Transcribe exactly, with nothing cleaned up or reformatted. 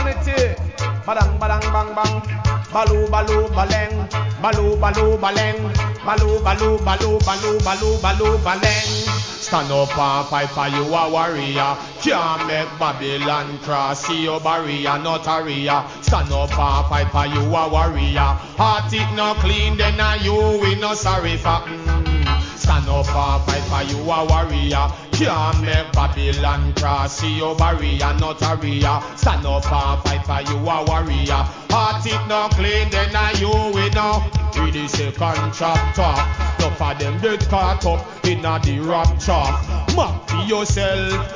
unity. Badang, badang, bang, bang. Baloo, baloo, baleng. Baloo, baloo, baleng. Baloo, baloo, baloo, baloo, baloo, baloo, baleng. Stand up and fight for you a warrior. Can't make Babylon cross. See your barrier, not a rear. Stand up and fight for you a warrior. Heart it no clean, then a you we no sorry for. Mm. Stand up and fight for you a warrior. Can't make Babylon cross. See your barrier, not a rear. Stand up and fight for you a warrior. Heart it no clean, then a you we no. Read the second chapter. Enough of them get caught up in a the rapture. Map to yourself.